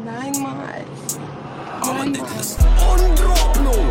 Niemals. Niemals. Und dropnul.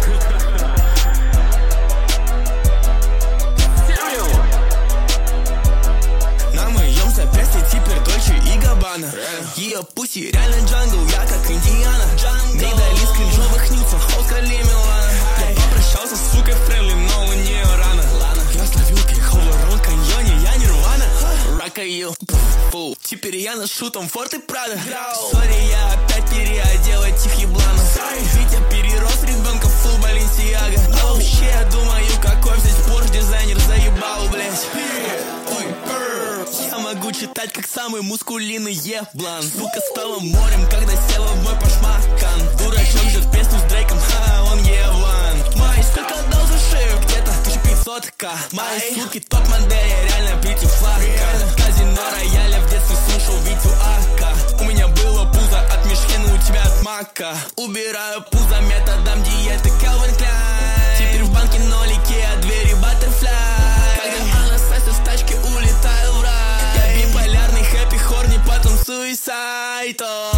На моем запястье теперь Дольче и Габбана. Ее пуси реально джангл, я как Индиана. Не дали скринжовых нюцев, Оскали Милана. Я попрощался с сукой Фрейли, но у нее рано. Я словил кейхоллер, каньоне, я Нирвана. Ракаю, фу, теперь я ношу Том Форд и Прада. Сори, я опять переодел этих ебланов. Витя перерос ребенка, фул Баленсиага. Но вообще я думаю, какой здесь Порш дизайнер заебал, блять. Я могу читать, как самый мускулинный еблан. Сука стала морем, когда села в мой пашмакан. Дурачок ждет песню с Дрейком, он еблан. Мои сука дал за шею где-то 1500к. Мои суки топ-модели, реально прийти флага. Казино рояля в детстве слушал Витю Ака. У меня было пузо от Мишхена, у тебя от Мака. Убираю пузо методом диеты Calvin Klein. Теперь в банке нолики, а двери Butterfly. Когда анасайся с тачки, улетаю в рай. Я биполярный, хэппи, хорни, потом суисайд.